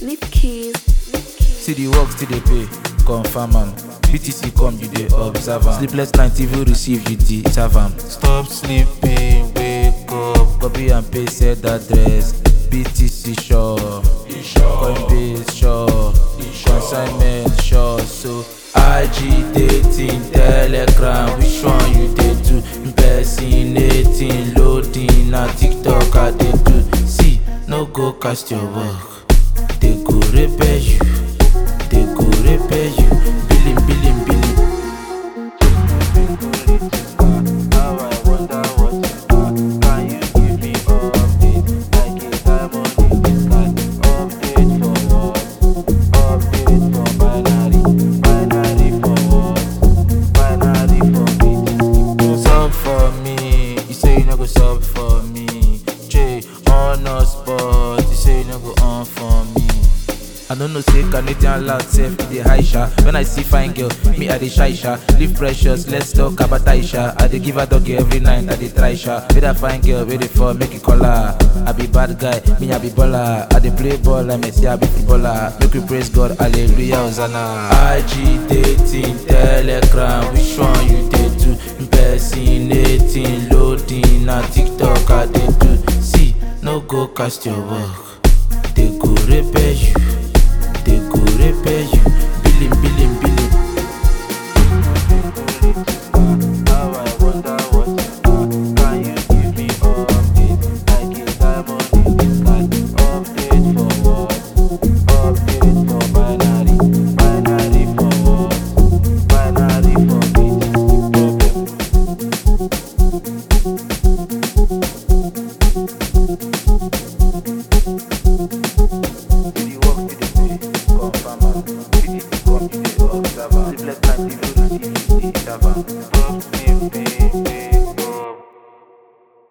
See the work still dey pay, confirm am. BTC come, you dey observe am. Sleepless night, if you receive, you deserve am. Stop sleeping, wake up. Copy and paste said address. BTC sure, Coinbase sure, consignment sure. So agitating, Telegram, which one you dey do? Impersonating, loading, na TikTok I dey do. See, no go cast your work, they go repair you. They go repair you, billing, billing, billing. How I wonder what you are. Can you give me update? Like a diamond in the sky. Update for what? Update for binary. Binary for what? Binary for me. Sub for me. You say you no go sub for me. J on a spot. You say you no go on for me. I don't know, say Canadian loud self with the high sha. When I see fine girl, me I dey shy sha. Live precious, let's talk about Aisha. I dey give her doggy every night, I dey try sha. With that fine girl, wait for make it call her. I be bad guy, me I be baller. I dey play ball like Messi, I be footballer. Make we praise God, hallelujah, Hosanna. Agitating, Telegram, which one you dey do? Impersonating, loading, na TikTok I dey do. See, no go cast your work, they go repair you. They go repair you, billing, billing, billing. How I wonder what you are. Can you give me update? Like a diamond in the sky. Update for what? Update for binary. Binary for what? Binary for Sleepless night, if you receive, you deserve am. Stop sleeping,